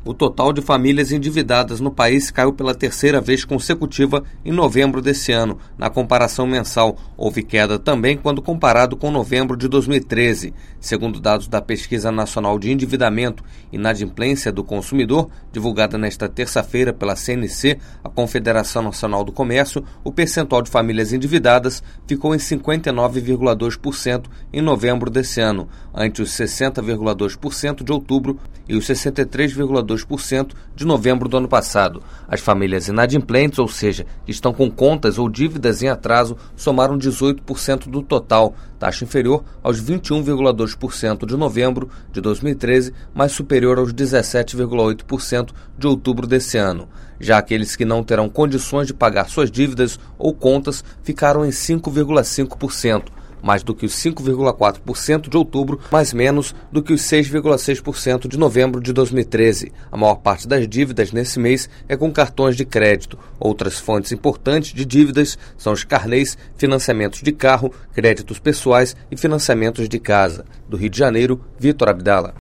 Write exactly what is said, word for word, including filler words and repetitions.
O total de famílias endividadas no país caiu pela terceira vez consecutiva em novembro desse ano. Na comparação mensal, houve queda também quando comparado com novembro de dois mil e treze. Segundo dados da Pesquisa Nacional de Endividamento e Inadimplência do Consumidor, divulgada nesta terça-feira pela C N C, a Confederação Nacional do Comércio, o percentual de famílias endividadas ficou em cinquenta e nove vírgula dois por cento em novembro desse ano, ante os sessenta vírgula dois por cento de outubro e os sessenta e três vírgula dois por cento de novembro do ano passado. As famílias inadimplentes, ou seja, que estão com contas ou dívidas em atraso, somaram dezoito por cento do total, taxa inferior aos vinte e um vírgula dois por cento de novembro de dois mil e treze, mas superior aos dezessete vírgula oito por cento de outubro desse ano. Já aqueles que não terão condições de pagar suas dívidas ou contas ficaram em cinco vírgula cinco por cento. mais do que os cinco vírgula quatro por cento de outubro, mas menos do que os seis vírgula seis por cento de novembro de dois mil e treze. A maior parte das dívidas nesse mês é com cartões de crédito. Outras fontes importantes de dívidas são os carnês, financiamentos de carro, créditos pessoais e financiamentos de casa. Do Rio de Janeiro, Vitor Abdala.